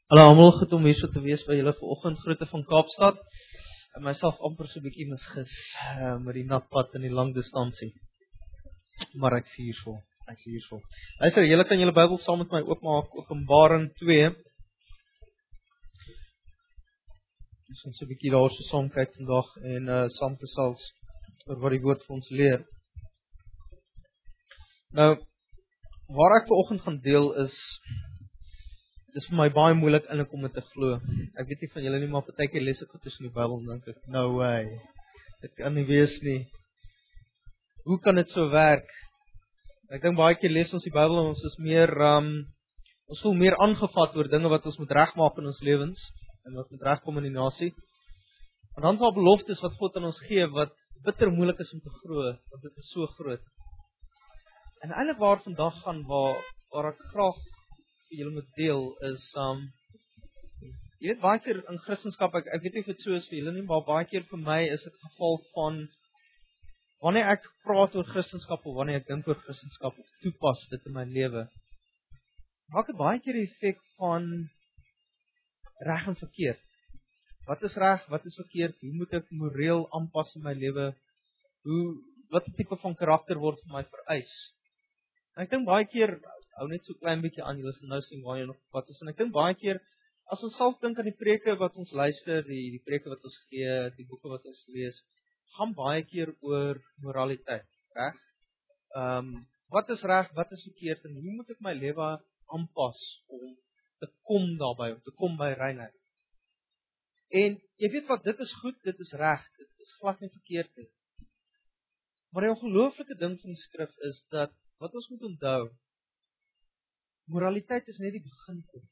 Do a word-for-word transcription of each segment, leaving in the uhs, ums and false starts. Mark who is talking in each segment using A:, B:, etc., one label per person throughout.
A: Hallo almal, goed om hier so te wees by julle vanoggend. Groete van Kaapstad. En myself amper so 'n bietjie misgis uh, met die nat pad en die lang distansie. Maar ek sien hierso, ek sien hierso. Luister, julle kan julle Bybel saam met my oopmaak, Openbaring twee. Ons gaan so 'n bietjie daarso saam kyk vandag en uh, saam gesels oor wat die woord vir ons leer. Nou, waar ek vanoggend gaan deel is Dit is vir my baie moeilik eintlik om dit te glo. Ek weet nie van julle nie, maar partykeer lees ek goed in die Bybel en dink ek, no way. Dit kan nie wees nie. Hoe kan dit so werk? Ek dink baie keer lees ons die Bybel en ons is meer um ons voel meer aangevat oor dinge wat ons moet regmaak in ons lewens en wat moet regkom in die nasie. En dan is daar beloftes wat God aan ons gee wat bitter moeilik is om te glo, want dit is so groot. En eintlik waar vandag gaan waar waar ek graag vir julle moet deel is um jy weet baie keer in Christendom ek, ek weet nie of dit so is vir julle nie, maar baie keer vir my is dit 'n geval van wanneer ek praat oor Christendom of wanneer ek dink oor Christendom of toepas dit in my lewe, maak dit baie keer die effek van reg en verkeerd. Wat is reg, wat is verkeerd? Hoe moet ek moreel aanpas in my lewe? Hoe watter tipe van karakter word vir my vereis? En ek dink baie keer hou net so klein bietjie aan, julle sal nou sien waar jy nog op pad is. En ek dink baie keer, as ons self dink aan die preke wat ons luister, die, die preke wat ons gee, die boeke wat ons lees, gaan baie keer oor moraliteit, reg? Um, wat is reg, wat is verkeerd, en hoe moet ek my lewe aanpas om te kom daarby, om te kom by reinheid? En jy weet wat, dit is goed, dit is reg, dit is glad nie verkeerd nie. Maar die ongelooflike ding van die skrif is dat, wat ons moet onthou, moraliteit is net die beginpunt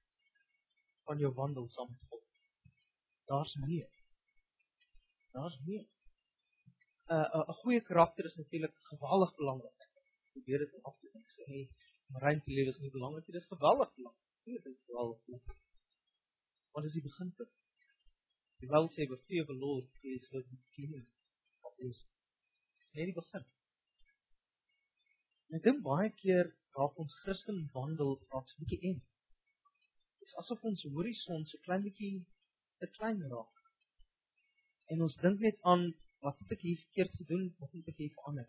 A: van jou wandel saam met God. Daar's meer. Daar's meer. 'n uh, 'n goeie karakter is natuurlik geweldig belangrik. Ek probeer dit af te dink. Sê hey, marine te lewe is nie belangrik nie, dit is geweldig belangrik. Dit is geweldig belangrik. Wat is die beginpunt? Die Bybel sê the fear of the Lord is the beginning of wisdom. Dis net die begin. En ek dink baie keer raak ons Christen wandel raak 'n bietjie eng. Dit is asof ons horison so klein bietjie te klein raak. En ons dink net aan wat moet ek hier verkeerd gedoen, wat moet ek hier verander.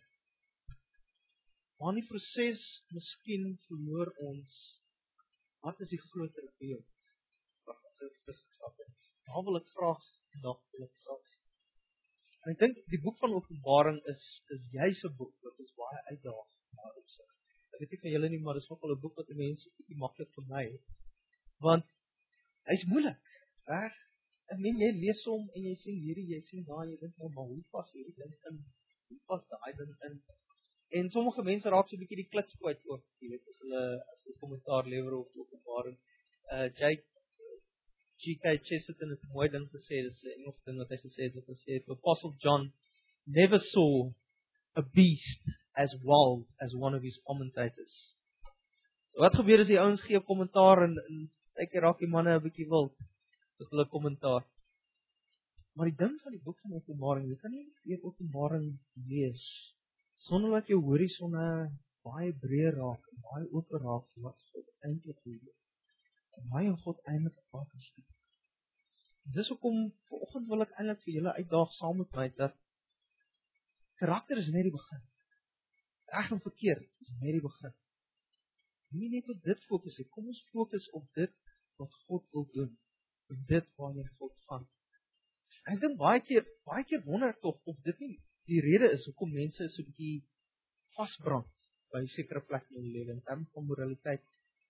A: Maar in die proses miskien verloor ons wat is die groter beeld wat ons Christus skep. Daar wil ek vra vandag wil ek sels. En ek dink die boek van Openbaring is is juis 'n boek wat ons baie uitdaag maar opsig. Ek weet nie van julle nie, maar dis ook al 'n boek wat mense bietjie maklik vir my, want hy's moeilik, reg? Ek meen jy lees hom en jy sien hierdie, jy sien daai, jy dink nou maar hoe pas hierdie ding in? Hoe pas daai ding in? En sommige mense raak so 'n bietjie die klits kwyt ook, jy weet, as hulle as hulle kommentaar lewer op Openbaring. Uh Jake G K Chesterton het 'n mooi ding gesê, dis 'n Engels ding wat hy gesê het, wat hy sê, Apostle John never saw a beast as wild as one of his commentators. So wat gebeur as die ouens gee 'n kommentaar en en kyk raak die manne 'n bietjie wild met hulle kommentaar. Maar die ding van die boek van Openbaring, jy kan nie die Openbaring lees sonder dat jou horisonne baie breër raak en baie oop raak vir wat God eintlik wil. En hy en God eintlik op pad is. Dis hoekom vanoggend wil ek eintlik vir julle uitdaag saam met my dat karakter is net die begin. Reg en verkeerd is net die begin. Nie net op dit fokus nie. Kom ons fokus op dit wat God wil doen. Op dit waarheen God gaan. En ek dink baie keer, baie keer wonder ek tog of dit nie die rede is hoekom mense so 'n bietjie vasbrand by 'n sekere plek in hulle lewe in terme van moraliteit.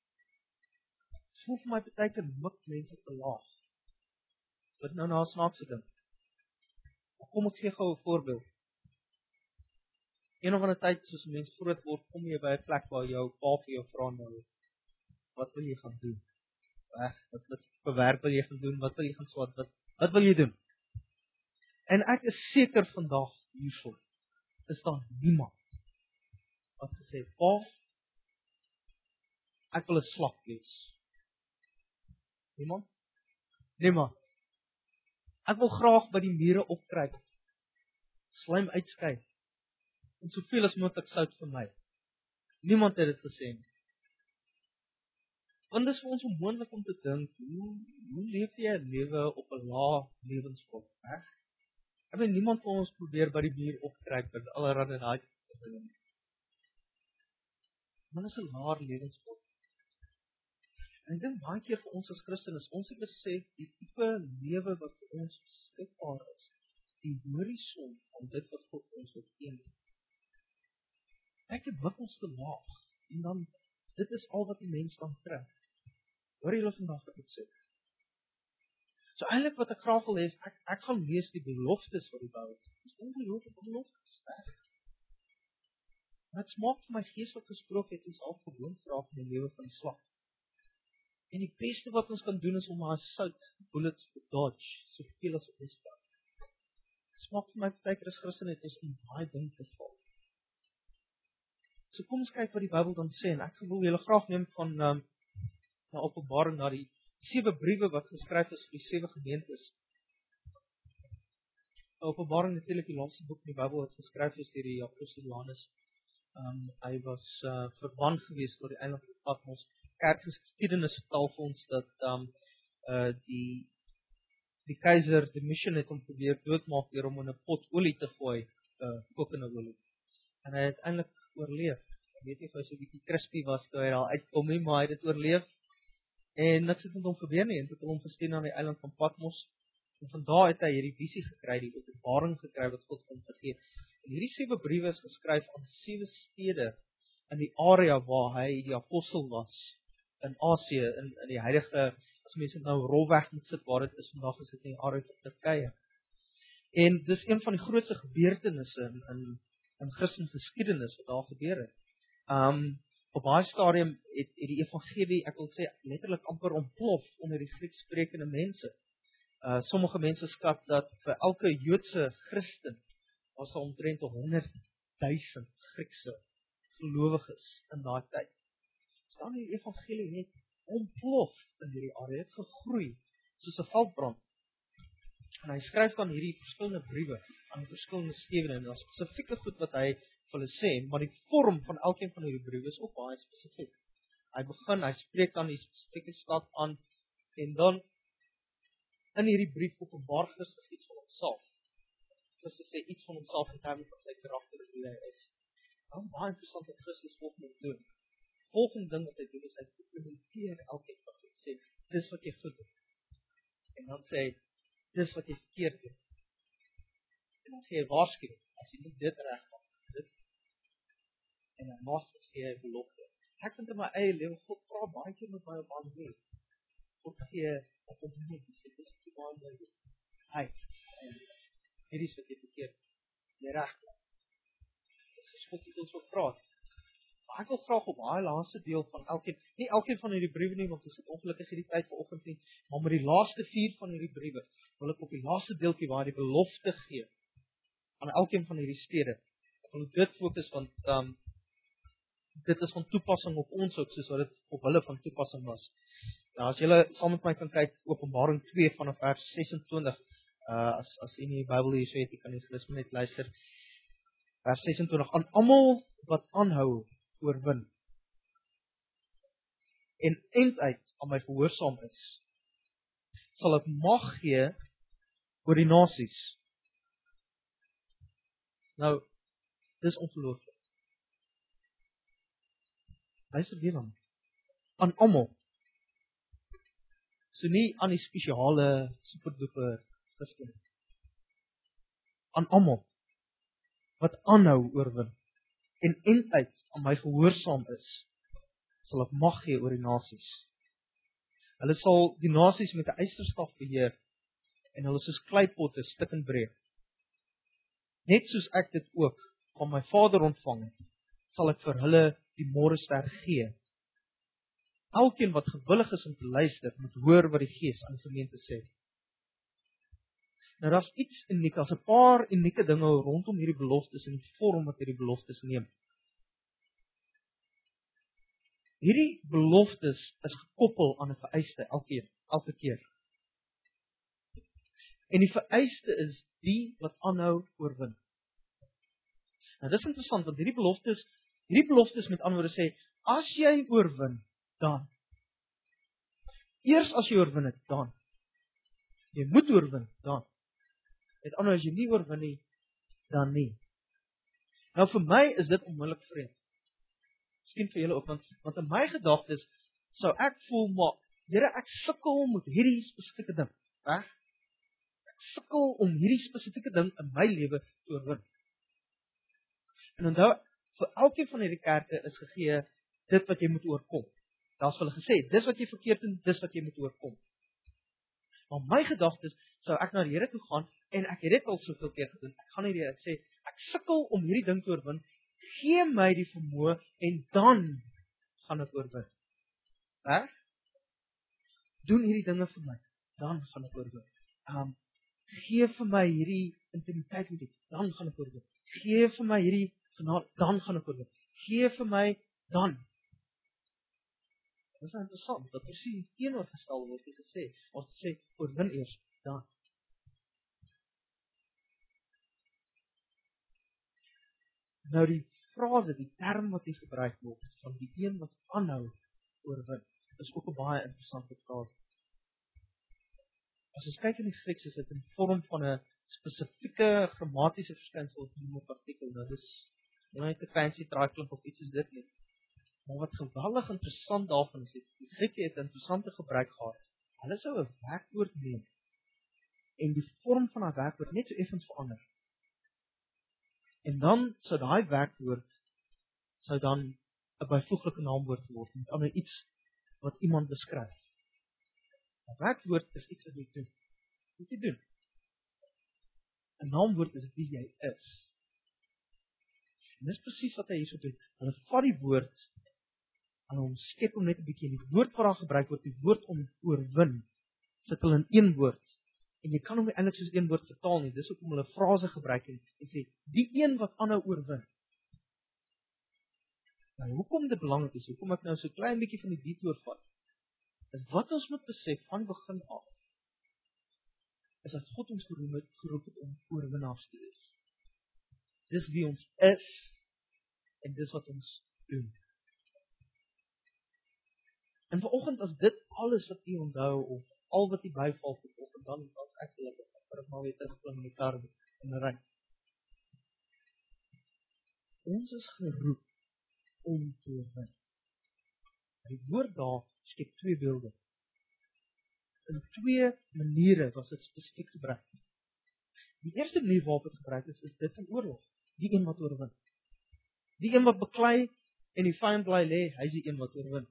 A: Dit voel vir my baie keer mik mense te laag. Wat nou na 'n snaakse ding. Kom ek gee gou 'n voorbeeld. Een of ander tyd soos mense groot word, kom jy by 'n plek waar jou pa vir jou vra nou, wat wil jy gaan doen? Reg, wat wat vir werk wil jy gaan doen? Wat wil jy gaan swaat? Wat wat wil jy doen? En ek is seker vandag hierso is daar niemand wat gesê, "Pa, ek wil 'n slak wees." Niemand? Niemand. Ek wil graag by die mure opkruip, slaim uitskei, en soveel as moontlik sout vir my. Niemand het dit gesê nie. Want dit is vir ons onmoontlik om te dink, hoe, hoe leef jy 'n lewe op 'n lae lewensvlak, hè? Ek weet niemand van ons probeer by die muur optrek met allerlei daai dinge. Maar dit is 'n laer lewensvlak. En ek dink baie keer vir ons as Christene is ons het besef die tipe lewe wat vir ons beskikbaar is, die horison van dit wat God ons wil gee. Ek het wik ons te laag en dan dit is al wat die mens dan kry. Hoor julle vandag wat ek sê? So eintlik wat ek graag wil hê is ek ek gaan lees die beloftes van die Bybel. Dis ongelooflike beloftes. Wat smaak vir my geestelik gesproke het ons al gewoon vra in die lewe van die slag. En die beste wat ons kan doen is om haar sout bullets te dodge, soveel as wat ons kan. Smaak vir my partykeer as Christen het ons in baie ding te val. So kom ons kyk wat die Bybel dan sê en ek wil julle graag neem van um, na Openbaring na die sewe briewe wat geskryf is vir die sewe gemeentes. Openbaring natuurlik die laaste boek in die Bybel wat geskryf is deur die apostel Johannes. Um, hy was uh, verban gewees tot die eiland van Patmos. Kerkgeskiedenis vertel vir ons dat um, uh, die die keiser Domitian het hom probeer doodmaak deur hom in 'n pot olie te gooi, uh, kokende olie. En hy het eintlik oorleef. Ek weet nie of hy so 'n bietjie crispy was toe hy daar uitkom nie, maar hy het dit oorleef. En niks het met hom gebeur nie en het hom gestuur na die eiland van Patmos. En van daar het hy hierdie visie gekry, die openbaring gekry wat God hom gegee het. En hierdie sewe briewe is geskryf aan sewe stede in die area waar hy die apostel was. In Asië, in, in die huidige, as mense nou rolweg moet sit waar dit is vandag, is dit in die area van Turkye. En dis een van die grootste gebeurtenisse in, in, in Christelike geskiedenis wat daar gebeur het. Um, op baie stadium het, het die evangelie, ek wil sê, letterlik amper ontplof onder die Grieks-sprekende mense. Uh, sommige mense skat dat vir elke Joodse Christen was daar omtrent honderd duisend Griekse gelowiges in daai tyd. Dan die evangelie het ontplof in hierdie area, het gegroei soos 'n veldbrand. En hy skryf dan hierdie verskillende briewe aan verskillende stede en daar is spesifieke goed wat hy vir hulle sê, maar die vorm van elkeen van hierdie briewe is ook baie spesifiek. Hy begin, hy spreek dan die spesifieke stad aan en dan in hierdie brief openbaar Christus iets van homself. Christus sê iets van homself in terme van sy karakter en wie hy is. Dit is baie interessant wat Christus volgende doen. Volgende ding wat hy doen is hy implementeer elkeen wat hy sê, dis wat jy goed doen. En dan sê hy, dis wat jy verkeerd doen. En dan sê hy waarskuwing, as jy nie dit reg maak, dit. En dan laastens gee hy belofte. Ek vind in my eie lewe, God praat baie keer met my op baie manier. God gee 'n kompliment, hy sê, dis wat jy baie mooi doen. Hy, en hierdie is wat jy verkeerd doen. Jy reg maak. Dis is God wat ons wil praat. Maar ek wil graag op daai laaste deel van elkeen, nie elkeen van hierdie briewe nie, want ons het ongelukkig hierdie tyd vanoggend nie, maar met die laaste vier van hierdie briewe, wil ek op die laaste deeltjie waar hy die belofte gee aan elkeen van hierdie stede. Ek wil dit fokus want um, dit is van toepassing op ons ook, soos wat dit op hulle van toepassing was. Nou as julle saam met my kan kyk, Openbaring twee vanaf vers ses en twintig, uh, as as jy nie die Bybel hier so het, jy kan nie gerus net luister. Vers ses en twintig, aan almal wat aanhou oorwin en einduit aan my gehoorsaam is, sal ek mag gee oor die nasies. Nou, dis ongelooflik. Luister weer dan. Aan almal. So nie aan die spesiale superduper Christen. Aan almal wat aanhou oorwin en einduit aan my gehoorsaam is, sal ek mag gee oor die nasies. Hulle sal die nasies met 'n ysterstaf beheer en hulle soos kleipotte stik en breek. Net soos ek dit ook van my Vader ontvang het, sal ek vir hulle die môrester gee. Elkeen wat gewillig is om te luister, moet hoor wat die Gees aan die gemeente sê. Nou daar's iets uniek, daar's 'n paar unieke dinge rondom hierdie beloftes en die vorm wat hierdie beloftes neem. Hierdie beloftes is gekoppel aan 'n vereiste elke elke keer. En die vereiste is die wat aanhou oorwin. Nou dis interessant want hierdie beloftes, hierdie beloftes met ander woorde sê, as jy oorwin, dan Eers as jy oorwin het, dan. Jy moet oorwin, dan. Met ander as jy nie oorwin nie, dan nie. Nou vir my is dit onmiddellik vreemd. Miskien vir julle ook, want, want in my gedagtes sou ek voel, maar Here, ek sukkel met hierdie spesifieke ding. Reg? Ek sukkel om hierdie spesifieke ding in my lewe te oorwin. En onthou, vir elkeen van hierdie kerke is gegee dit wat jy moet oorkom. Daar's hulle gesê, dis wat jy verkeerd doen, dis wat jy moet oorkom. Maar my gedagtes sou ek na die Here toe gaan en ek het dit al soveel keer gedoen. Ek gaan nie die Here sê, ek sukkel om hierdie ding te oorwin. Gee my die vermoë en dan gaan ek oorwin. Reg? Doen hierdie dinge vir my, dan gaan ek oorwin. Um, gee vir my hierdie intimiteit met U, dan gaan ek oorwin. Gee vir my hierdie genade, dan gaan ek oorwin. Gee vir my, dan. Dit is interessant, dat presies teenoorgestel word gesê, ons sê, oorwin eers, dan. Nou die frase, die term wat hier gebruik word, van die een wat aanhou oorwin, is ook 'n baie interessante frase. As ons kyk in die Grieks, is dit in vorm van 'n spesifieke grammatiese verskynsel of 'n artikel. Nou dis nie net 'n fancy draaiklink of iets soos dit nie. Maar wat geweldig interessant daarvan is, die Grieke het 'n interessante gebruik gehad. Hulle sou 'n werkwoord neem en die vorm van daai werkwoord net so effens verander. En dan sou daai werkwoord sou dan 'n byvoeglike naamwoord word, met ander iets wat iemand beskryf. 'n Werkwoord is iets wat jy doen. Wat jy doen. 'n Naamwoord is wie jy is. En dis presies wat hy hierso doen. Hulle vat die woord en hom skep hom net 'n bietjie. Die woord wat daar gebruik word, die woord om oorwin, sit hulle in een woord. En jy kan hom nie eintlik soos een woord vertaal nie. Dis hoekom hulle frase gebruik en, en sê die een wat aanhou oorwin. Nou, hoekom dit belangrik is, hoekom ek nou so klein bietjie van die detour vat, is wat ons moet besef van begin af, is dat God ons geroep het, geroep het om oorwinnaars te wees. Dis wie ons is, en dis wat ons doen. En vanoggend as dit alles wat u onthou, of al wat u byval vanoggend, dan as ek sê, ek maar weer terugklim in die kar en ry. Ons is geroep om te oorwin. Die woord daar skep twee beelde. In twee maniere was dit spesifiek gebruik. Die eerste manier waarop dit gebruik is, is dit in oorlog. Die een wat oorwin. Die een wat beklei en die vyand bly lê, hy is die een wat oorwin.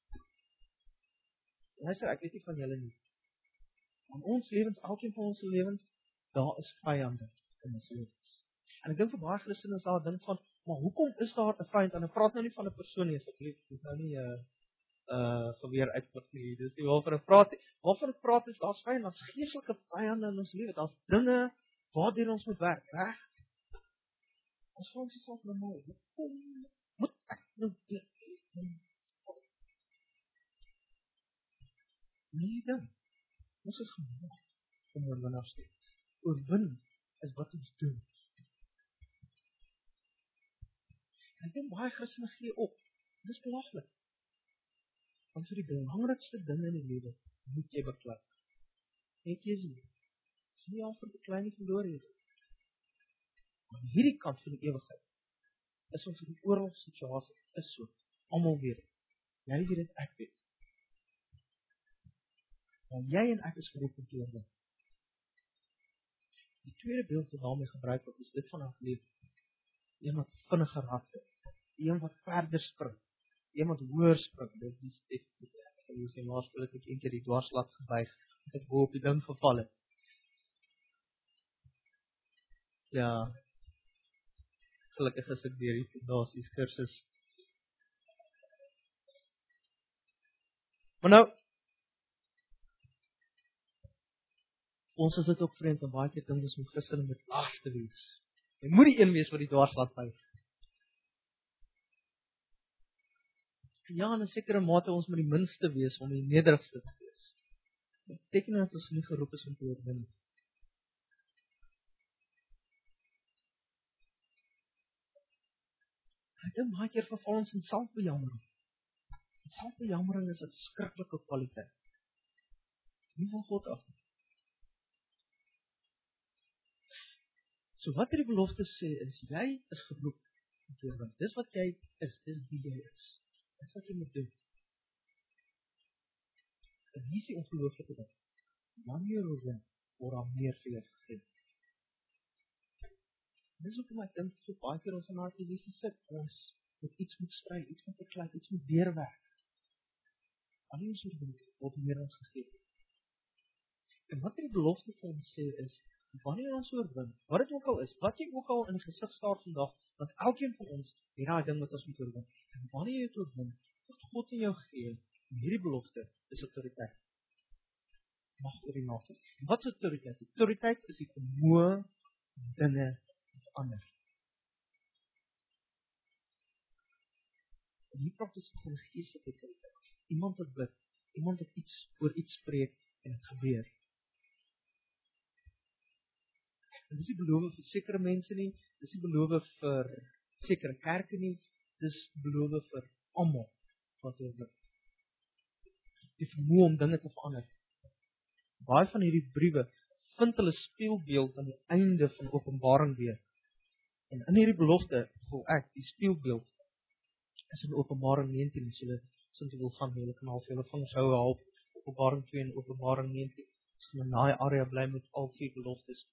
A: Luister, ek weet nie van julle nie. In ons lewens, elkeen van ons lewens, daar is vyande in ons lewens. En ek dink vir baie Christene is daar 'n ding van, maar hoekom is daar 'n vyand? En ek praat nou nie van 'n persoon nie, asseblief, dis nou nie 'n uh, uh geweer uitput nie. Dis nie waarvan ek praat nie. Waarvan ek praat is daar's vyande, daar's geestelike vyande in ons lewe. Daar's dinge waardeur ons moet werk, reg? Ons vra ons self nou maar, hoekom moet ek nou dit doen? Nee, dan. Ons is gemaak om oorwinnaars te wees. Oorwin is wat ons doen. En ek dink baie Christene gee op. Dis belaglik. Want vir die belangrikste ding in die lewe moet jy beklei. Net jy sien. Dis nie al vir beklei nie verloor jy. Maar hierdie kant van die ewigheid is ons in 'n oorlogssituasie, is so. Almal weet dit. Jy weet dit, ek weet. Want jy en ek is geroep om te oorwin. Die tweede beeld wat daarmee gebruik word, is dit van haar lewe. Een wat vinniger hardloop, een wat verder spring, een wat hoër spring. Dit is dit. Ek sê jy maar speel ek een keer die dwarslat gebuig, het ek bo op die ding geval het. Ja. Gelukkig is ek deur die fondasies kursus. Maar nou ons is dit ook vreemd, en baie keer dink ons moet Christene met laas te wees. Jy moet die een wees wat die dwarslat buig. Ja, in 'n sekere mate ons moet die minste wees om die nederigste te wees. Dit beteken dat ons nie geroep is om te oorwin nie. Ek dink baie keer verval ons in selfbejammering. Selfbejammering is 'n verskriklike kwaliteit. Nie van God af. So wat die belofte sê is, jy is geroep om te oorwin. Dis wat jy is, dis wie jy is. Dis wat jy moet doen. En hier is die ongelooflike ding. Wanneer oorwin, word daar meer vir jou gegee. Dis hoekom ek dink so baie keer ons in haar posisie sit, ons moet iets moet stry, iets moet beklei, iets moet deurwerk. Wanneer ons oorwin, word meer ons gegee. En wat die belofte vir ons sê is, wanneer ons oorwin, wat dit ook al is, wat jy ook al in die gesig staar vandag, dat elkeen van ons het daai ding wat ons moet oorwin. En wanneer jy dit oorwin, word God in jou gee, en hierdie belofte is autoriteit. Mag oor die nasies. En wat is autoriteit? Autoriteit is die vermoë om dinge te verander. En hier praat ons van geestelike autoriteit. Iemand wat bid, iemand wat iets oor iets spreek en het gebeur. En dis die belofte vir sekere mense nie, dis die belofte vir sekere kerke nie, dis belofte vir almal wat oorwin. Die vermoë om dinge te verander. Baie van hierdie briewe vind hulle spieelbeeld aan die einde van Openbaring weer. En in hierdie belofte, voel ek, die spieelbeeld is in Openbaring negentien, as julle sinds wil gaan, julle kan half julle vingers hou op Openbaring twee en Openbaring negentien. As julle in daai area bly met al vier beloftes.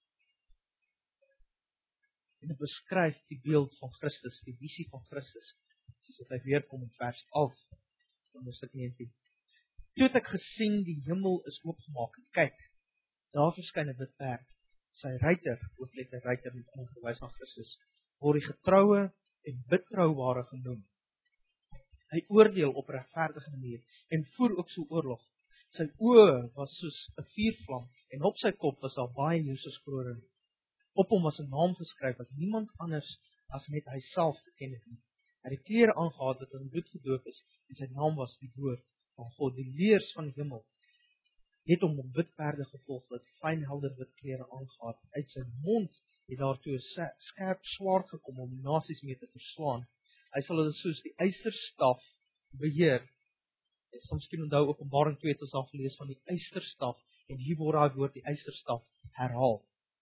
A: En dit beskryf die beeld van Christus, die visie van Christus, soos wat hy weerkom in vers elf van hoofstuk negentien. Toe het ek gesien, die hemel is oopgemaak. Kyk, daar verskyn 'n wit perd. Sy ruiter, hoofletter ruiter met ander verwys na Christus, word die getroue en betrouwbare genoem. Hy oordeel op regverdige manier en voer ook so oorlog. Sy oë was soos 'n vuurvlam en op sy kop was daar baie Jesuskroning. Op hom was 'n naam geskryf wat niemand anders as net hy self geken het nie. Hy het die klere aangetree wat in bloed gedoop is en sy naam was die woord van God. Die leers van die hemel het hom op wit perde gevolg wat fyn helder wit klere aangetree. Uit sy mond het daartoe 'n skerp swaard gekom om die nasies mee te verslaan. Hy sal hulle soos die ysterstaf beheer. En soms kan onthou Openbaring twee het ons al gelees van die ysterstaf en hier word daai woord die ysterstaf herhaal.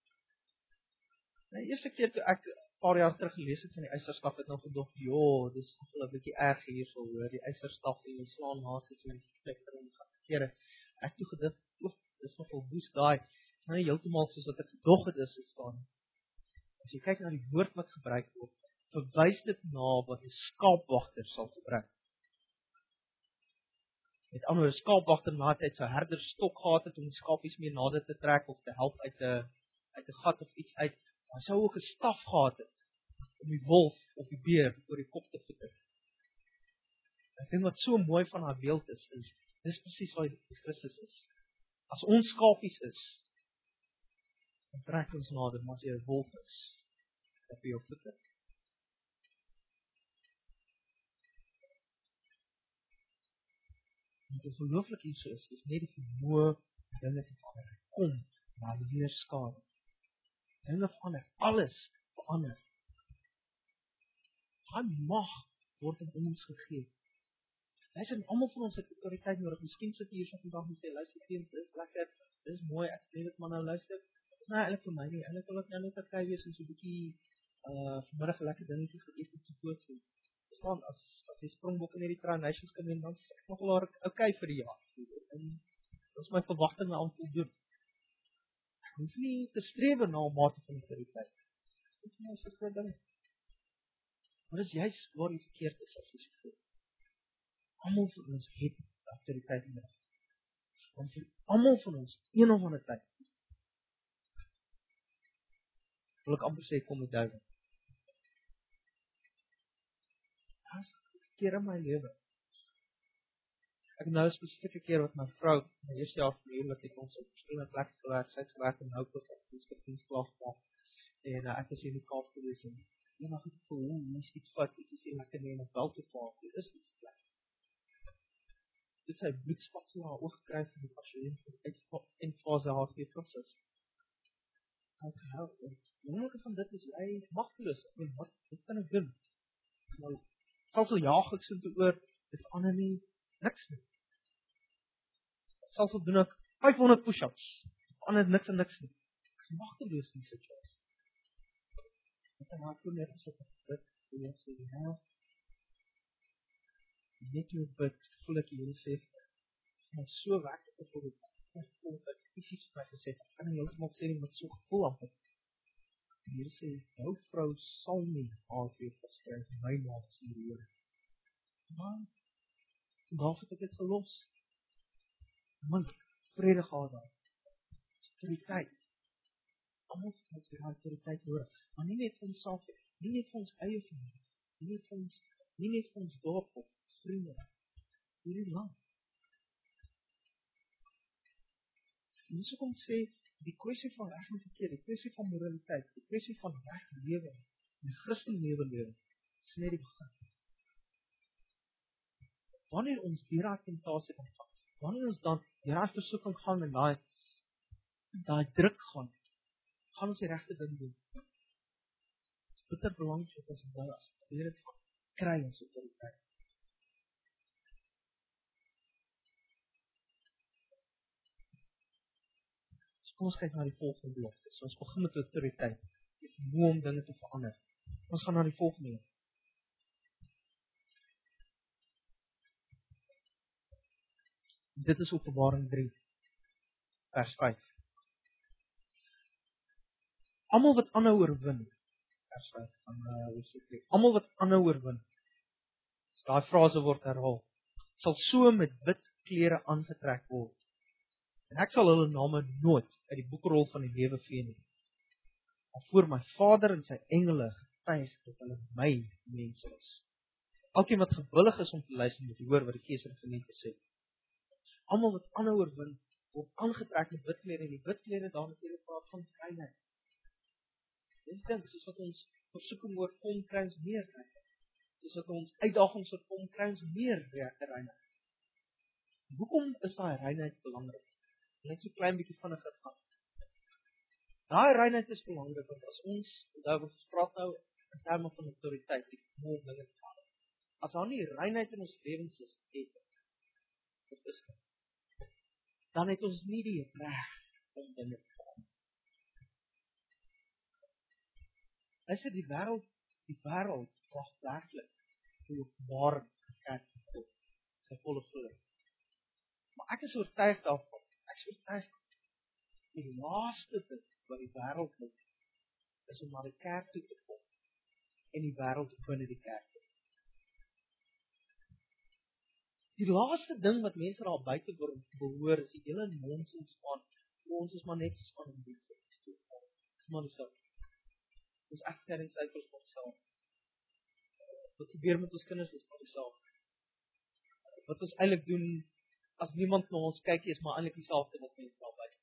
A: Die eerste keer toe ek 'n paar jaar terug gelees het van die ysterstaf het nou gedog, joh, dis nogal 'n bietjie erg hierso hoor, die ysterstaf en die slaan nasies en die plekker en die kere. Ek toe gedink, oef, dis nogal woes daai. Dit is nou nie heeltemal soos wat ek gedog het is staan. As jy kyk na die woord wat gebruik word, verwys dit na wat 'n skaapwagter sal gebruik. Met ander woorde, skaapwagter na het sy herder stok gehad het om die skapies mee nader te trek of te help uit 'n uit 'n gat of iets uit. Hy sou ook 'n staf gehad het om die wolf of die beer oor die kop te voeter. Ek dink wat so mooi van haar beeld is, is dis presies wat die Christus is. As ons skapies is, dan trek ons nader, maar as jy 'n wolf is, dan jy jou voeter. Wat ongelooflik hierso is, is net die vermoë dinge te verander. Kom, maar weer skade. Dinge verander, alles verander. Gaan mag word aan ons gegee. Luister, almal van ons het autoriteit nodig. Miskien sit jy hier so vandag en sê, luister eens, dis lekker, dis mooi, ek sê dit maar nou luister. Dit is nou eintlik vir my nie. Eintlik wil ek nou net okay wees en so 'n bietjie uh vanmiddag 'n lekker dingetjie geëet en so voort so. Verstaan, as as jy Springbok in hierdie Tri Nations kan wen, dan is ek nog wel okay vir die jaar. En dit is my verwagtinge aan voldoen. Ek hoef nie te streef na 'n mate van autoriteit. Dit is nie so groot ding. Maar dis juist waar die verkeerd is as jy so voel. Almal van ons het autoriteit nodig. Want vir almal van ons, een of ander tyd, wil ek amper sê, kom die duiwel. As keer in my lewe. Ek nou 'n spesifieke keer wat my vrou, my eerste jaar van huwelik het ons op verskillende plekke gewerk, sy het gewerk in Hopeland, ek het skipdiens klaar gemaak, en uh, ek was hier in die Kaap gewees, en eendag het ek gevoel, hoe, hier is iets fout, iets is hier lekker nie, en op wel te vaar, dit is iets plek. Dit sy bloedspatsel haar oog gekry van die patiënt, en fase H twee proces. Ek het gehelp, en wonderlijke van dit is, jy machteloos, ek weet, wat, wat kan ek doen? Nou, sal so jaag ek sin te oor, dit verander nie, niks nie. Sal so doen ek, vyfhonderd push-ups. Ander niks en niks nie. Ek is magteloos in die situasie. Ek het maar voor net gesit en gebid, en ek sê, ja, net jou bid, voel ek hier sê, en ek so werk het voor die ek voel ek fisies vir my gesê, ek kan nie heeltemal sê nie, wat so gevoel af het. En hier sê, jou vrou sal nie haar weer verskryf, my naam is hier Here. Maar, vandaag het ek het gelos. Man, vrede gehad daar. Autoriteit. Almal het ons weer autoriteit nodig. Maar nie net vir ons self, nie net vir ons eie familie, nie net vir ons, nie net vir ons dorp of vriende, hierdie land. En dis hoekom sê, die kwessie van reg en verkeerd, die kwessie van moraliteit, die kwessie van reg lewe, die Christen lewe lewe, is net die begin. Wanneer ons deur daai tentasie gaan gaan, wanneer ons dan deur daai versoeking gaan en daai daai druk gaan, gaan ons die regte ding doen. Dit is bitter belangrik dat ons dit as leer dit van kry ons autoriteit. So kom ons kyk na die volgende belofte. So ons begin met autoriteit. Die vermoë om dinge te verander. Ons gaan na die volgende een. Dit is Openbaring drie, vers vyf. Almal wat aanhou oorwin, vers vyf van uh, hoofstuk drie. Almal wat aanhou oorwin, as daai frase word herhaal, sal so met wit klere aangetrek word. En ek sal hulle name nooit uit die boekrol van die lewe vee nie. Maar voor my Vader en sy engele getuig dat hulle my mense is. Elkeen wat gewillig is om te luister moet hoor wat die Gees in gemeente sê. Almal wat aanhou oorwin, word aangetrek met wit klere en die wit klere daar natuurlik praat van reinheid. Dis dink, soos wat ons versoeking oor kom kry ons meer reinheid. Soos wat ons uitdagings oor kom kry ons meer reinheid. Hoekom is daai reinheid belangrik? Net so klein bietjie vinniger gaan. Daai reinheid is belangrik want as ons, onthou ons praat nou in terme van autoriteit, die vermoë om dinge te verander. As daar nie reinheid in ons lewens is, het dit is nie. Dan het ons nie die reg om dinge te verander. Hy sê die wêreld, die wêreld wag werklik vir Openbaring kerk tot sy volle glorie. Maar ek is oortuig daarvan, ek is oortuig die laaste ding wat die wêreld moet, is om na die kerk toe te kom en die wêreld binne die kerk te kom. Die laaste ding wat mense daar buite behoor is die hele nonsens van ons is maar net soos van die mense. Dis maar so. Ons egteringsyfers van self. Wat gebeur met ons kinders is maar self. Wat ons eintlik doen as niemand na ons kyk is maar eintlik dieselfde wat mense daar buite.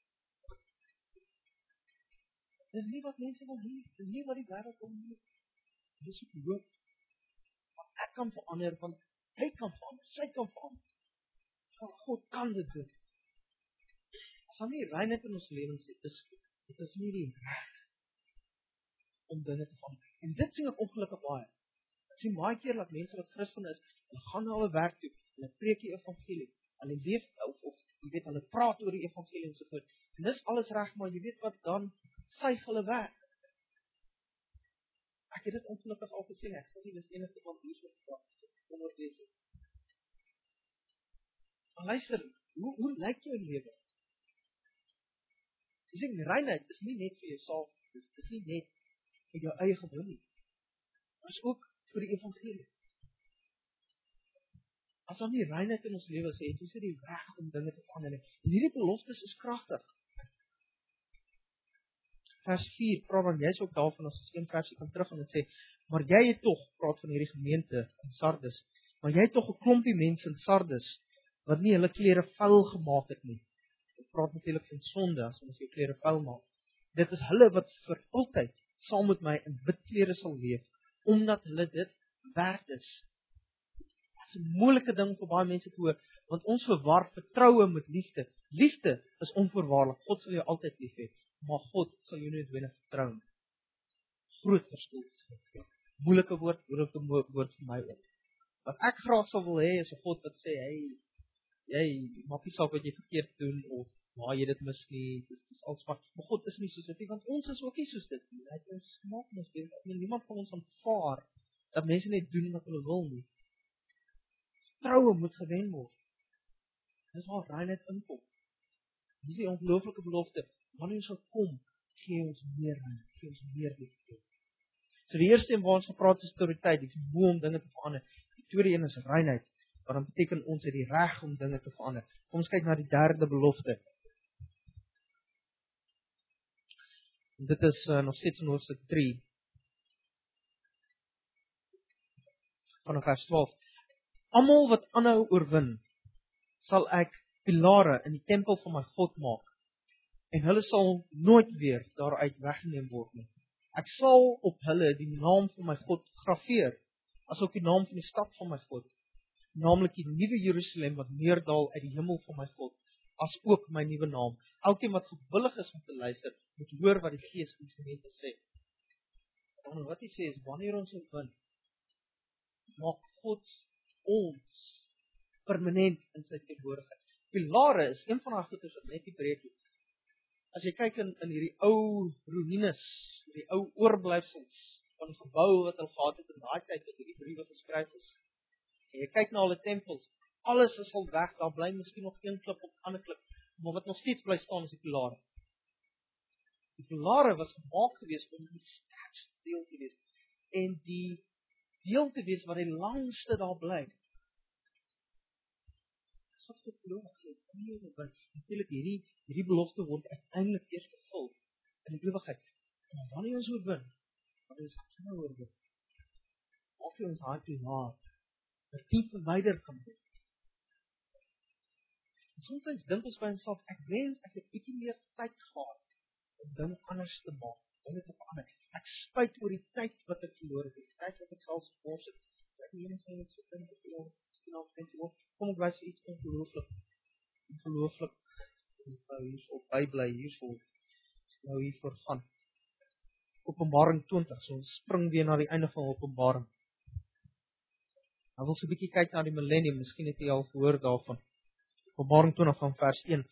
A: Dis nie wat mense wil hê, dis nie wat die wêreld wil hê. Dis ook hoop. Want ek kan verander, want hy kan verander, sy kan verander. Want God kan dit doen. As daar nie reinheid in ons lewens is, is dit is nie die reg om dinge te verander. En dit sien ek ongelukkig baie. Ek sien baie keer dat mense wat Christen is, hulle gaan na hulle werk toe, hulle preek die evangelie, hulle leef of of jy weet hulle praat oor die evangelie en so voort. En dis alles reg, maar jy weet wat dan suig hulle werk. Ek het dit ongelukkig al gesien, ek sal nie dis enigste van hier so gepraat onder deze. Maar luister, hoe, hoe lyk jou lewe? Jy sê, reinheid is nie net vir jouself, dis, dis nie net vir jou eie gewin nie. Maar is ook vir die evangelie. As daar nie reinheid in ons lewe is, het ons nie die reg om dinge te verander nie. En hierdie beloftes is kragtig. Vers vier, praat dan jy's ook daarvan, as ons een versie kan terug en het sê, maar jy het toch, praat van hierdie gemeente in Sardes, maar jy het toch 'n klompie mense in Sardes, wat nie hulle klere vuil gemaak het nie. Ek praat natuurlik van sonde, as ons jou klere vuil maak. Dit is hulle wat vir altyd saam met my in wit klere sal leef, omdat hulle dit werd is. Dit is 'n moeilike ding vir baie mense te hoor, want ons verwar vertroue met liefde. Liefde is onvoorwaardelik, God sal jou altyd lief hê. Maar God sal jou nie noodwendig vertrou nie. Groot verskil. Moeilike woord, moeilike woord vir my ook. Wat ek graag sou wil hê is 'n God wat sê, hey, jy maak nie saak wat jy verkeerd doen of waar jy dit mis nie, dit is alsmaar, maar God is nie soos dit nie, want ons is ook nie soos dit nie, hy het ons gemaak in ons beeld, en niemand van ons aanvaar, dat mense net doen wat hulle wil nie. Troue moet gewen word. Dis waar reinheid inkom. Dis die ongelooflike belofte, wanneer ons sal kom, gee ons meer reinheid, gee ons meer liefde. So die eerste een waar ons gepraat is autoriteit, die vermoë om dinge te verander. Die tweede een is reinheid, wat dan beteken ons het die reg om dinge te verander. Kom ons kyk na die derde belofte. En dit is uh, nog steeds in hoofstuk drie, vanaf vers twaalf. Almal wat aanhou oorwin, sal ek pilare in die tempel van my God maak, en hulle sal nooit weer daaruit weggeneem word nie. Ek sal op hulle die naam van my God graveer, asook die naam van die stad van my God, naamlik die nuwe Jerusalem wat neerdal uit die hemel van my God, as ook my nuwe naam. Elkeen wat gewillig is om te luister, moet hoor wat die Gees in die gemeente sê. En wat hy sê is, wanneer ons oorwin, maak God ons permanent in sy teenwoordigheid. Pilare is een van die goeders wat net nie breek nie. As jy kyk in, in hierdie ou ruïnes, die ou oorblyfsels van die gebou wat hulle gehad het in daai tyd wat hierdie briewe geskryf is, en jy kyk na hulle tempels, alles is al weg, daar bly miskien nog een klip op ander klip, maar wat nog steeds bly staan is die pilare. Die pilare was gemaak gewees om die sterkste deel te wees, en die deel te wees wat die langste daar bly. Dis wat God beloof, sê, nie oorwin. Natuurlik hierdie, hierdie belofte word uiteindelik eers vervul in die ewigheid. Maar wanneer ons oorwin, wanneer ons gaan oorwin, maak jy ons hart toe naar, dat die verwyder kan word. En soms dink ons by onsself, ek wens ek het bietjie meer tyd gehad om dinge anders te maak, dinge te verander. Ek spyt oor die tyd wat ek verloor het, die tyd wat ek selfs gemors het. Ek nie eens net so dink ek vir jou, miskien al net so, kom ek wys iets ongelooflik, ongelooflik, nou hierso bybly hierso, nou hiervoor gaan. Openbaring twintig, so ons spring weer na die einde van Openbaring. Nou wil so 'n bietjie kyk na die millennium, miskien het jy al gehoor daarvan. Openbaring twintig van vers een.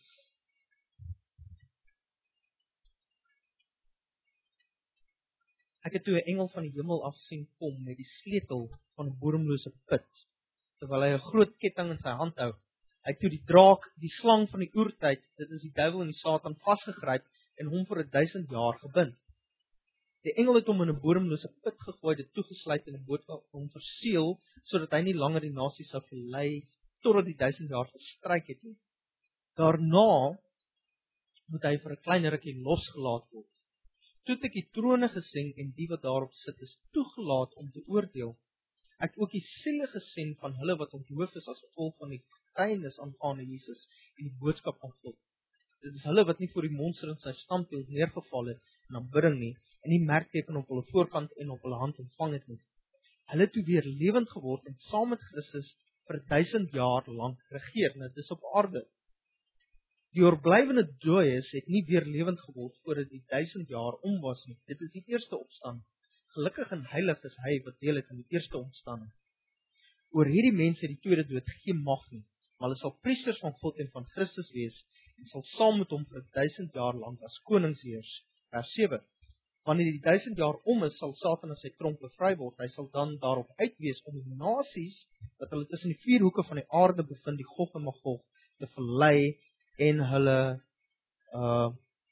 A: Ek het toe 'n engel van die hemel af sien kom met die sleutel van 'n bodemlose put, terwyl hy 'n groot ketting in sy hand hou. Hy het toe die draak, die slang van die oertyd, dit is die duiwel en die Satan, vasgegryp en hom vir duisend jaar gebind. Die engel het hom in 'n bodemlose put gegooi, dit toegesluit en 'n boodskap hom verseël, sodat hy nie langer die nasie sou verlei totdat die duisend jaar verstryk het nie. Daarna moet hy vir 'n klein rukkie losgelaat word. Toe het ek die trone gesien en die wat daarop sit is toegelaat om te oordeel. Ek het ook die siele gesien van hulle wat onthoof is as gevolg van die getuienis aangaande Jesus en die boodskap van God. Dit is hulle wat nie voor die monster in sy standbeeld neergeval het en aanbidding nie, en die merkteken op hulle voorkant en op hulle hand ontvang het nie. Hulle het toe weer lewend geword en saam met Christus vir duisend jaar lank regeer. Nou, dit is op aarde. Die oorblywende dooies het nie weer lewend geword voordat die duisend jaar om was nie. Dit is die eerste opstanding. Gelukkig en heilig is hy wat deel het in die eerste opstanding. Oor hierdie mense het die tweede dood geen mag nie, maar hulle sal priesters van God en van Christus wees en sal saam met hom vir duisend jaar lank as konings heers. Vers sewe. Wanneer die duisend jaar om is, sal Satan in sy tronk bevry word. Hy sal dan daarop uitwees om die nasies wat hulle tussen die vier hoeke van die aarde bevind, die Gog en Magog, te verlei en hulle uh,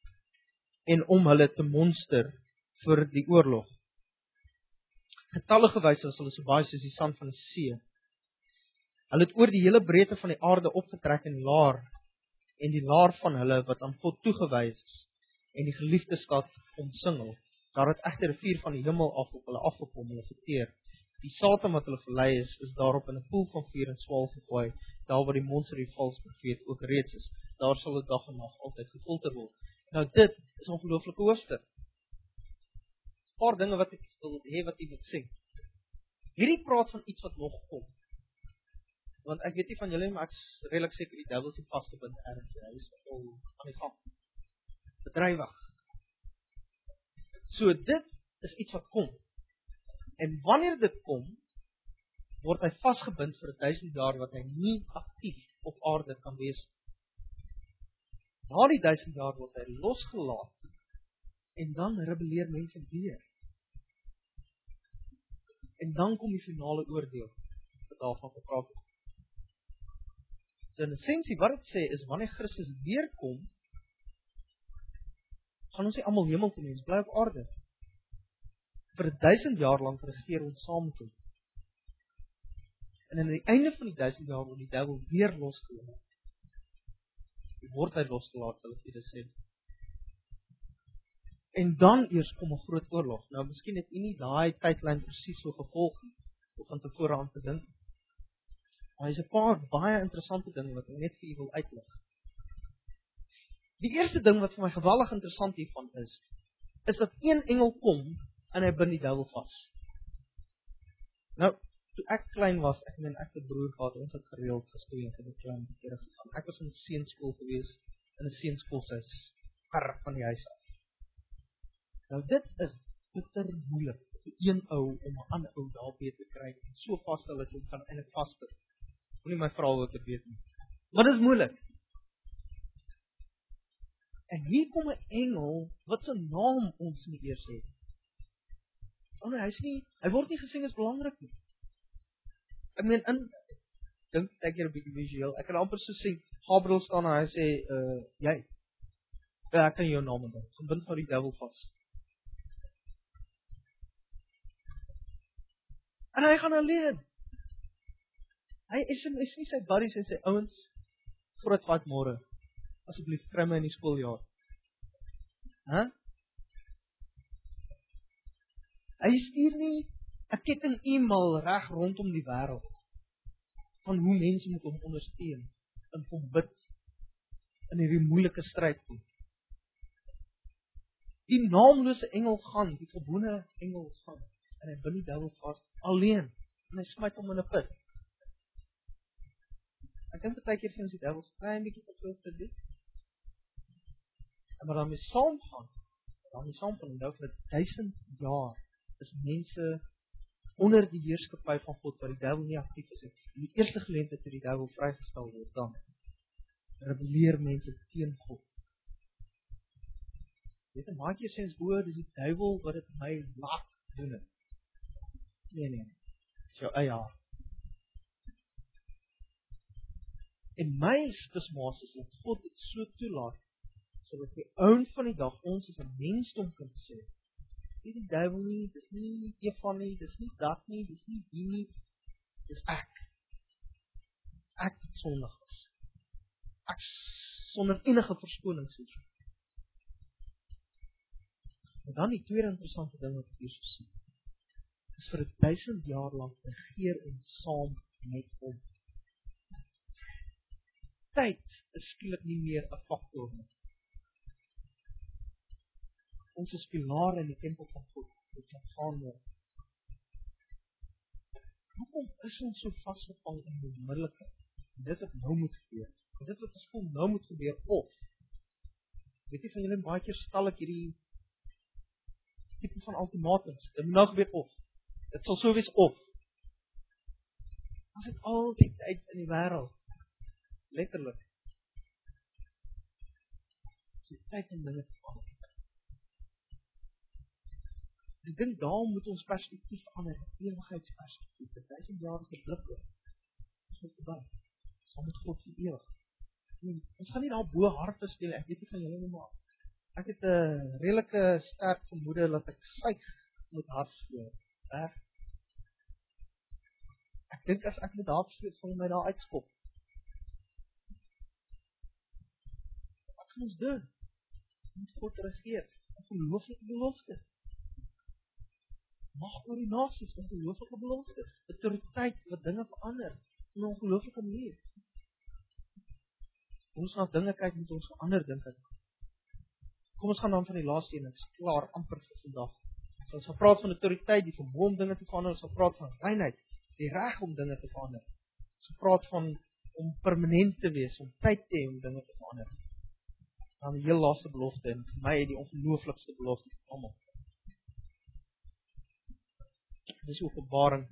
A: en om hulle te monster vir die oorlog. Getallige wyse sal hulle so baie soos die sand van die see. Hulle het oor die hele breedte van die aarde opgetrek en laar, en die laar van hulle wat aan God toegewys is, en die geliefde stad omsingel. Daar het egter 'n vuur van die hemel af op hulle afgekom, hulle verteer. Die Satan wat hulle verlei is, is daarop in 'n poel van vuur en swaal gegooi, daar waar die monster die valse profeet ook reeds is. Daar sal dit dag en nag altyd gefolter word. Nou dit is 'n ongelooflike hoofstuk. 'n Paar dinge wat ek wil hê wat jy moet sê. Hierdie praat van iets wat nog kom. Want ek weet nie van julle, maar ek is redelik seker die duiwel is nie vasgebind ergens. Hy is al aan die gang. Bedrywig. So dit is iets wat kom. En wanneer dit kom, word hy vasgebind vir duisend jaar wat hy nie aktief op aarde kan wees. Na die duisend jaar word hy losgelaat en dan rebelleer mense weer. En dan kom die finale oordeel wat daarvan gepraat word. So in essensie wat dit sê is wanneer Christus weerkom, gaan ons nie almal hemel toe nie, ons bly op aarde. Vir duisend jaar lank regeer ons saam met hom. En aan die einde van die duisend jaar word die duiwel weer losgelaat. Word hy losgelaat, sal ek julle sê. En dan eers kom 'n groot oorlog. Nou, miskien het u nie daai tydlyn presies so gevolg nie, of van tevore aan te dink. Maar hy is 'n paar baie interessante dinge wat ek net vir u wil uitlig. Die eerste ding wat vir my geweldig interessant hiervan is, is dat een engel kom en hy bind die duiwel vas. Nou, toe ek klein was, ek meen ek het 'n broer gehad, ons het gereeld gestoei en het klein kere gegaan. Ek was in 'n seunskool gewees, in 'n seunskool se ver van die huis af. Nou dit is bitter moeilik vir een ou om 'n ander ou daarby te kry en so vasstel dat jy kan eintlik vasbyt. Moenie my vra wat ek weet nie. Maar dit is moeilik. En hier kom 'n engel wat sy naam ons nie eers het. Oh nee, hy's nie, hy word nie gesien as belangrik nie. Ek meen in dink ek hier 'n bietjie visueel. Ek kan amper so sien Gabriël staan en hy sê uh jy ja, ek kan jou naam onthou. Verbind nou die duiwel vas. En hy gaan alleen. Hy is, is nie sy buddies en sy ouens groot wat môre. Asseblief kry my in die skooljaar. Hæ? Huh? Hy stuur nie 'n ketting e-mail reg rondom die wêreld van hoe mense moet hom ondersteun en hom bid in hierdie moeilike stryd. Die naamlose engel gaan, die gewone engel gaan en hy bind die duiwel vas alleen en hy smyt hom in 'n put. Ek dink baie keer vir ons die duiwel se klein bietjie te veel krediet. En maar dan mee saam gaan, dan mee saam gaan nou vir duisend jaar is mense onder die heerskappy van God waar die duiwel nie aktief is. In die eerste geleentheid toe die duiwel vrygestel word, dan rebelleer mense teen God. Weet jy, maak jy sens oor, dis die duiwel wat dit my laat doen het. Nee, nee, nee. Dis jou eie hart. En my spismaas is dat God dit so toelaat, sodat die ouen van die dag ons as 'n mensdom kan sê, dis die duiwel nie, dis nie Eva nie, dis nie dat nie, dis nie die nie, dis ek. Ek het sondig is. Ek sonder enige verskoning soos. En dan die tweede interessante ding wat ek hier so sien, is vir 'n duisend jaar lank regeer ons saam met hom. Tyd is skielik nie meer 'n faktor nie. Ons is pilare in die tempel van God, wat gaan word. Hoekom is ons so vasgevang in die onmiddellikheid? Dit wat nou moet gebeur. Dit wat ons voel nou moet gebeur, of weet jy van julle baie keer stel ek hierdie tipe van ultimatums. Dit moet nou gebeur of. Dit sal so wees of. Ons het altyd uit in die wêreld. Letterlik. Dit is tyd om dinge te verander. Ek dink daarom moet ons perspektief verander, ewigheidsperspektief. Dit duisend jaar is 'n blik oor. Ons moet verby. Ons moet God vir ewig. Ons gaan nie daar bo harpe speel, ek weet nie van julle nie, maar ek het 'n redelike sterk vermoede dat ek suig moet harp speel. Reg? Ek dink as ek met harp speel, sal my daar uitskop. Wat gaan ons doen? Ons moet God regeer. 'n Ongelooflike belofte. Mag oor die nasies, 'n ongelooflike belofte. Autoriteit wat dinge verander op 'n ongelooflike manier. Ons na dinge kyk moet ons verander dink ek. Kom ons gaan dan van die laaste een, dit is klaar amper vir vandag. So ons gaan praat van autoriteit, die vermoë om dinge te verander, ons gaan praat van reinheid, die reg om dinge te verander. Ons gaan praat van om permanent te wees, om tyd te hê om dinge te verander. Dan die heel laaste belofte, en vir my die ongelooflikste belofte van almal. Dit is Openbaring.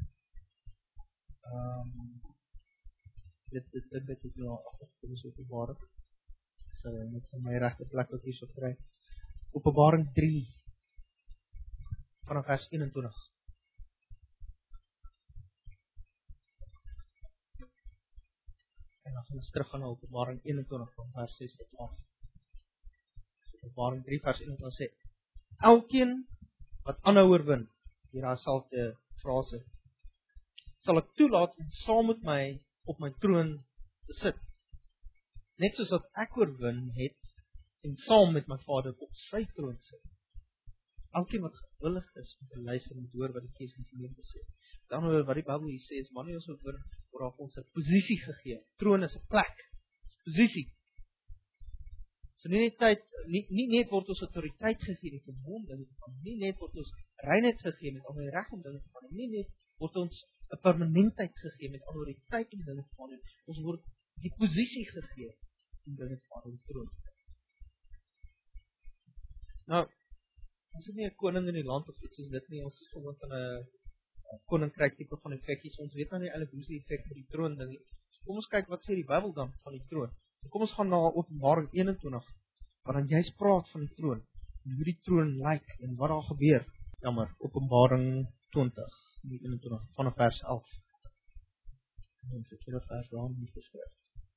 A: Ehm um, dit dit dit dit is nou agtergekom is Openbaring. So, met van my regte plek wat hier so kry. Openbaring drie, vanaf vers eenentwintig. En dan gaan ons terug gaan na Openbaring eenentwintig, van vers ses tot twaalf. Openbaring drie, vers eenentwintig sê, elkeen wat aanhou oorwin, hier daar selfde frase, sal ek toelaat om saam met my op my troon te sit. Net soos wat ek oorwin het, en saam met my Vader op sy troon sit. Elkeen wat gewillig is om te luister en hoor wat die Gees in die gemeente sê. Dan wat die Bybel hier sê is, wanneer ons oorwin, word ons 'n posisie gegee. Troon is 'n plek, is 'n posisie. So nie net tyd, nie, nie net word ons autoriteit gegee met om dinge te doen, nie net word ons reinheid gegee met om die reg om dinge te doen, nie net word ons 'n permanentheid gegee met autoriteit om dinge te doen, ons word die posisie gegee om dinge te doen op die troon. Nou, ons is nie 'n koning in die land of iets soos dit nie, ons is gewoon van 'n koninkryk tipe van effekies, ons weet nou nie eintlik hoe se effek met die troon ding nie. So kom ons kyk wat sê die Bybel dan van die troon. So kom ons gaan na Openbaring eenentwintig, waar dan juist praat van die troon, en hoe die troon lyk, en wat daar gebeur. Jammer, Openbaring twintig, nie eenentwintig, vanaf vers elf. En verkeerde vers daar nie geskryf.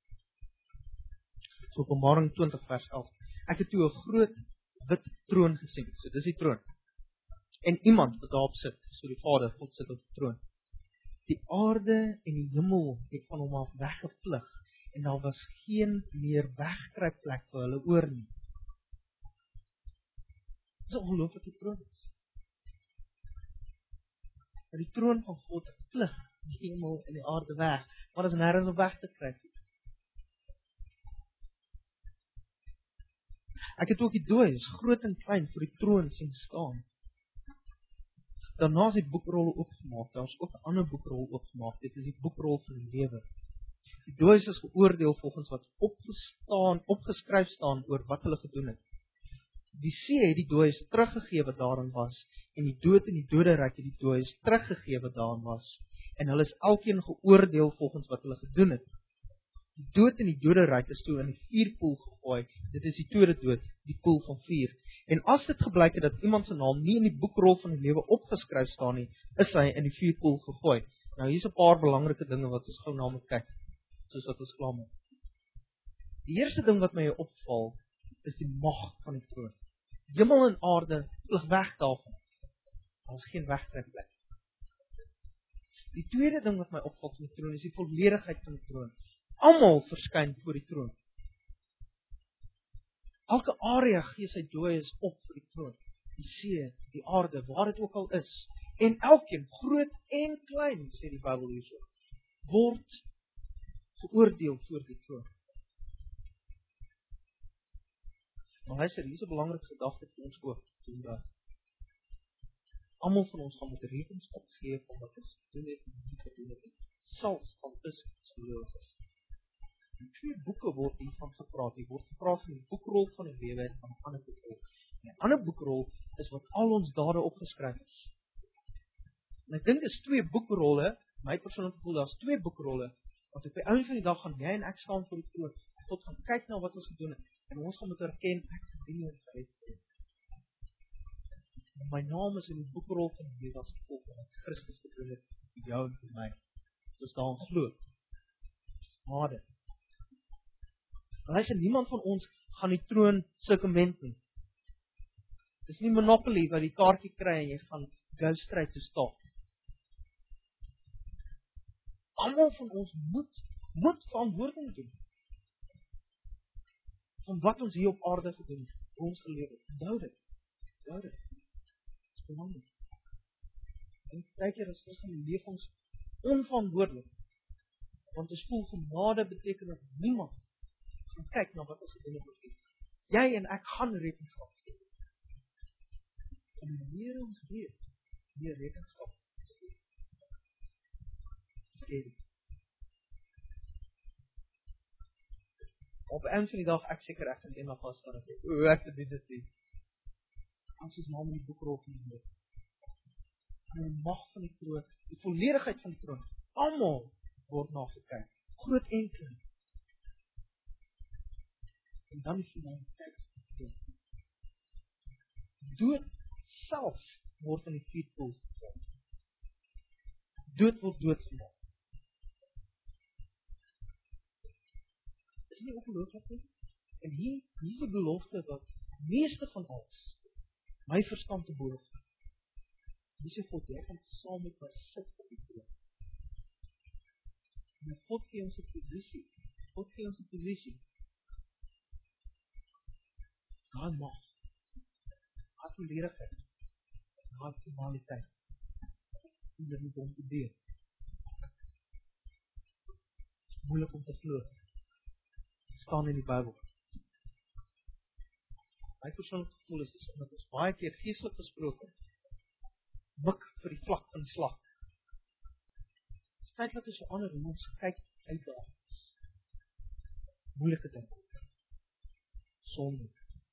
A: So Openbaring twintig vers elf. Ek het toe 'n groot wit troon gesien. So dis die troon. En iemand wat daarop sit, so die Vader, God sit op die troon. Die aarde en die hemel het van hom af weggevlug, en daar was geen meer wegkruipplek vir hulle oor nie. Dis 'n ongelooflike troon. Maar die troon van God vlug die hemel en die aarde weg, maar is nêrens op weg te kry. Ek het ook die dooies, groot en klein, voor die troon sien staan. Daarna is die boekrol opgemaak, daar is ook 'n ander boekrol opgemaak, dit is die boekrol van die lewe. Die dooies is geoordeel volgens wat opgestaan, opgeskryf staan oor wat hulle gedoen het. Die see het die dooies teruggegee wat daarin was, en die dood en die doderyk het die dooies teruggegee wat daarin was, en hulle is elkeen geoordeel volgens wat hulle gedoen het. Die dood en die doderyk is toe in die vuurpoel gegooi, dit is die tweede dood, die poel van vuur. En as dit gebleik het dat iemand se naam nie in die boekrol van die lewe opgeskryf staan nie, is hy in die vuurpoel gegooi. Nou hier's 'n paar belangrike dinge wat ons gou na moet kyk, soos wat ons klaar maak. Die eerste ding wat my opval, is die mag van die troon. Hemel en aarde vlug weg daarvan. Daar is geen wegtrekplek. Die tweede ding wat my opval van die troon, is die volledigheid van die troon. Almal verskyn voor die troon. Elke area gee sy dooies op vir die troon. Die see, die aarde, waar dit ook al is. En elkeen, groot en klein, sê die Bybel hierso, word geoordeel voor die troon. Maar luister, hier is 'n belangrike gedagte vir ons ook. Almal van ons gaan moet rekenskap gee van wat ons gedoen het en nie gedoen het. Selfs al is ons gelowiges. In twee boeke word hiervan gepraat. Hier word gepraat van die boekrol van die lewe en van 'n ander boekrol. En 'n ander boekrol is wat al ons dade opgeskryf is. En ek dink dis twee boekrolle, my persoonlike gevoel, daar's twee boekrolle, want op die einde van die dag gaan jy en ek staan voor die troon. God gaan kyk na wat ons gedoen het, en ons gaan moet erken, ek verdien nie gered word. My naam is in die boekrol van die lewe as gevolg van wat Christus gedoen het vir jou en vir my. Soos daarin glo. Genade. Luister, niemand van ons gaan die troon sirkument nie. Dis nie Monopoly waar die kaartjie kry en jy gaan go straight to stop. Almal van ons moet, moet verantwoording doen. Van wat ons hier op aarde gedoen het, hoe ons geleef het. Onthou dit. Onthou dit. Dit is belangrijk. En kyk hier, as ons in leef ons onverantwoordelik. Want ons voel genade beteken dat niemand gaan kyk na wat ons gedoen het. Jy en ek gaan rekenskap gee. En hoe meer ons weet, meer rekenskap gee. Verkeerd. Op een van die dag, ek seker ek kan eendag vaststaan en sê, o, ek verdien dit nie. Ons is naam in die boekrol van die lewe. En die mag van die troon, die volledigheid van die troon, almal word na gekyk, groot en klein. En dan die finaliteit. Dood self word in die vuurpoel geval. Dood word doodgemaak. Is dit nie ongelooflik nie? En hier, hier is die belofte wat meeste van ons my verstand te boven. Dis sê God, jy gaan saam met my sit op die troon. En God gee ons 'n posisie. God gee ons 'n posisie. Daai mag. Daai volledigheid. Daai totaliteit. En dit moet om te deel. Moeilik om te glo. Staan in die Bybel. My persoonlike gevoel is, is omdat ons baie keer geestelik gesproke mik vir die vlak in slag. Het is tyd dat ons so ander ons kyk uitdagings. Moeilike dinge. Sonde.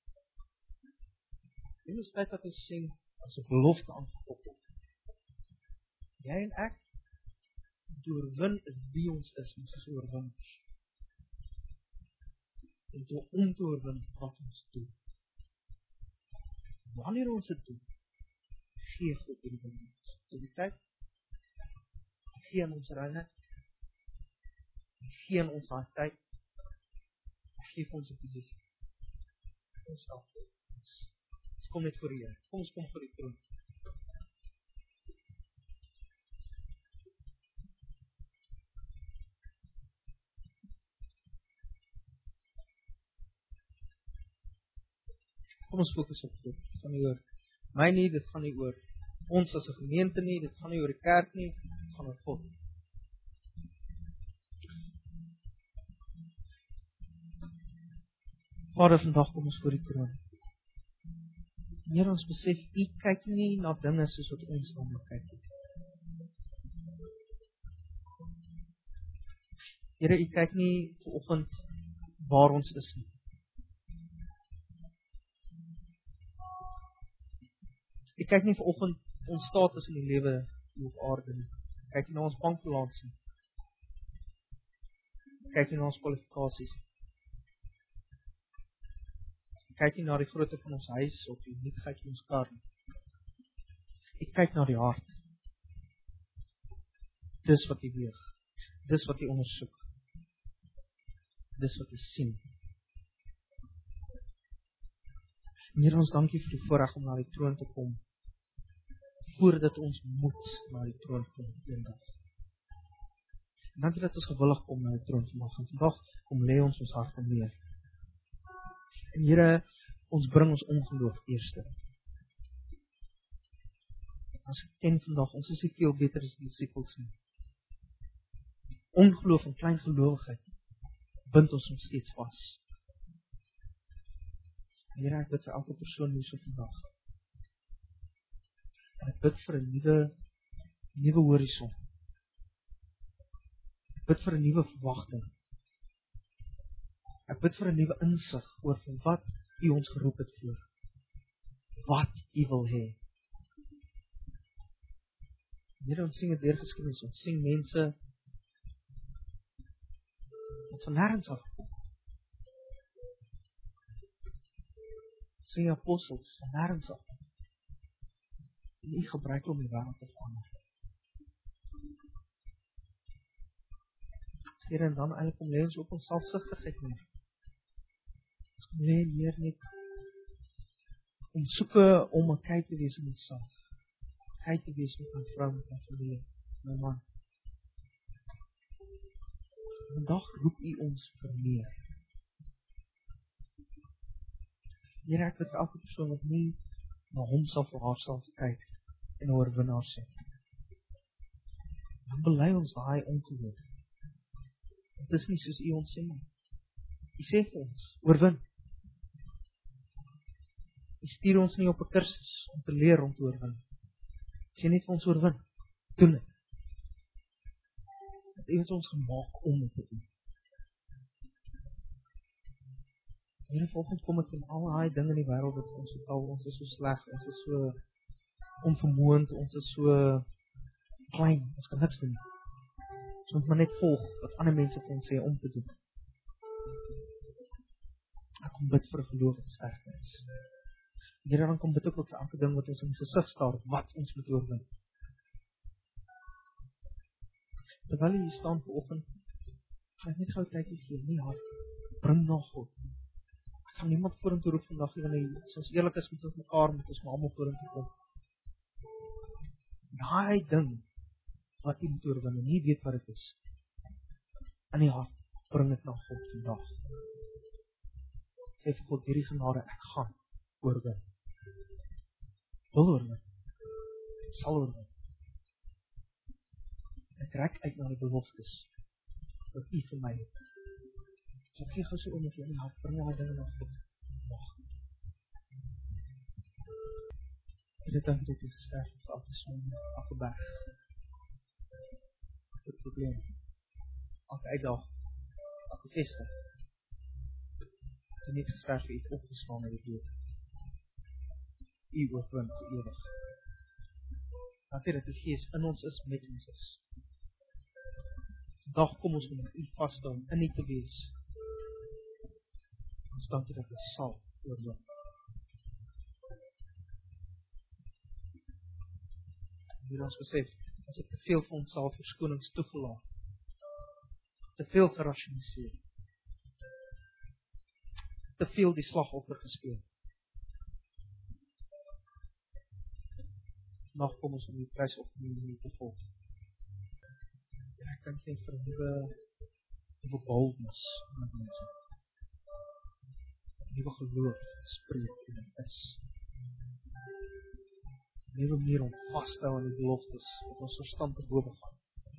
A: En het is tyd dat ons sê, as 'n belofte aangekoppel. Jy en ek, die oorwin is wie ons is, ons is oorwinners. En toe om te oorwin wat ons doen. Wanneer ons dit doen, gee God die oorwinning. Tot die tyd, gee in ons reine, gee in ons haar tyd, gee ons 'n posisie. Ons stel voor. Ons kom net voor die Here. Kom ons kom voor die troon. Kom ons fokus op dit. Dit gaan nie oor my nie, dit gaan nie oor ons as 'n gemeente nie, dit gaan nie oor die kerk nie, dit gaan oor God. Vader, vandag kom ons voor die troon. Here, ons besef, U kyk nie na dinge soos wat ons daarna kyk. Here, U kyk nie vanoggend waar ons is nie. U kyk nie vanoggend ons status in die lewe hier op aarde nie. U kyk nie na ons bankbalans nie. U kyk nie na ons kwalifikasies nie. U kyk nie na die grootte van ons huis of die uniekheid van ons kar nie. U kyk na die hart. Dis wat U weeg. Dis wat U ondersoek. Dis wat U sien. En Here, ons dankie vir die voorreg om na die troon te kom, voordat ons moet na die troon kom eendag. En dankie dat ons gewillig kom na die troon vandag. En vandag kom lê ons ons hart neer. En Here, ons bring ons ongeloof eerste. Ons ken vandag, ons is nie veel beter as die disippels nie. Ongeloof en kleingelowigheid bind ons nog steeds vas. Here, ek bid vir elke persoon hier so vandag. En ek bid vir 'n nuwe, nuwe horison. Ek bid vir 'n nuwe verwagting. Ek bid vir 'n nuwe insig oor van wat U ons geroep het voor. Wat U wil hê. Here, ons sien dit deur geskiedenis, ons sien mense wat van nêrens af kom. Ons sien apostels van nêrens af. En U gebruik om die wêreld te verander. Here, en dan eintlik om lê ons op ons selfsugtigheid neer. Ons kom lê neer net om soeke om 'n kyk te wees in myself. Kyk te wees met my vrou, met my familie, my man. Vandag roep U ons vir meer. Here, ek bid vir elke persoon wat nie na homself of haarself kyk en 'n oorwinnaar sê. Dan bely ons daai ongeloof. Dit is nie soos U ons sê nie. U sê vir ons, oorwin. U stuur ons nie op 'n kursus om te leer om te oorwin. U sê net vir ons oorwin. Doen dit. Dat U het ons gemaak om dit te doen. Here, vanoggend kom ek in al daai dinge in die wêreld wat ons vertel, ons is so sleg, ons is so onvermoënd, ons is so klein, ons kan niks doen. Ons moet maar net volg wat ander mense vir ons sê om te doen. Ek kom bid vir geloof en sterkte is. Here, dan kom bid ek ook vir elke ding wat ons in die gesig staar, wat ons moet oorwin. Terwyl jy hier staan vanoggend, gaan ek net gou tyd gee, nie hart, bring na God. Ek gaan niemand vorentoe roep vandag, wanneer as ons eerlik is met mekaar, moet ons maar almal vorentoe kom. Daai ding, wat jy moet oorwin, en nie weet wat dit is, in die hart, bring dit na God vandag. Sê vir God, hierdie genade, ek gaan oorwin. Wil oorwin. Ek sal oorwin. Ek reik uit na die beloftes, wat U vir my het. So ek gee gou so om met jy in die hart, bring jy dinge na God. Mag. Here, dankie dat U gesterf het vir elke sonde, elke berg, elke probleem, elke uitdaging, elke vesting. U nie gesterf het, U het opgestaan uit die dood. U oorwin vir ewig. Dankie dat die Gees in ons is, met ons is. Vandag kom ons om U vas te hou, in U te wees. Ons dankie dat U sal oorwin. Hier ons besef, ons het te veel van ons self verskonings toegelaat. Te veel gerationaliseer. Te veel die slagoffer gespeel. Vandag kom ons om die prys op te neem te volg. Ja, ek kan net vir nuwe nuwe boldness in mense. Nuwe geloof spreek en is. Nuwe manier om vas te hou aan die beloftes wat ons verstand te bowe gaan.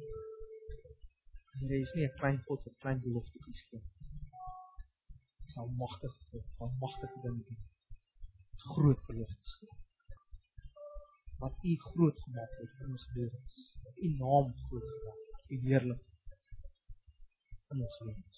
A: Here is nie 'n klein God wat klein beloftes gee. Hy sal magtig God, van magtige dinge doen. Groot beloftes gee. Wat U groot gemaak het in ons lewens. Wat U naam groot gemaak het. U heerlik in ons lewens.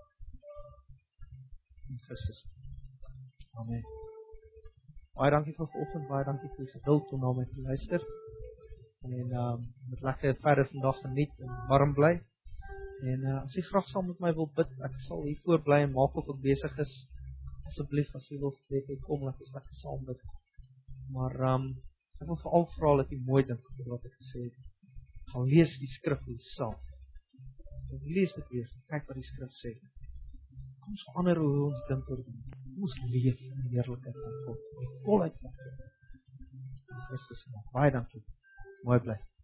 A: In Christus. Amen. Baie dankie vir vanoggend, baie dankie vir die geduld om na my te luister. En um, met lekker verder vandag geniet en warm bly. En uh, as jy graag saam met my wil bid, ek sal hier voor bly en maak of ek besig is. Asseblief, as jy wil spreek, kom, laat ons lekker saam bid. Maar um, ek wil veral vra dat jy mooi dink oor wat ek gesê het. Gaan lees die skrif self. Lees dit weer, kyk wat die skrif sê. Kom ons verander hoe ons dink oor dit. Kom ons leef in die heerlikheid van God. Die volheid van God. In Christus naam. Baie dankie. Mooi bly.